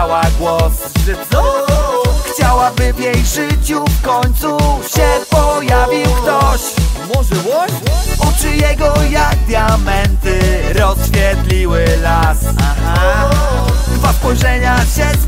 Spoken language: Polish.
usłyszała głos, że co? Chciałaby w jej życiu w końcu się pojawił ktoś. Może łoś? Oczy jego jak diamenty rozświetliły las. Dwa spojrzenia się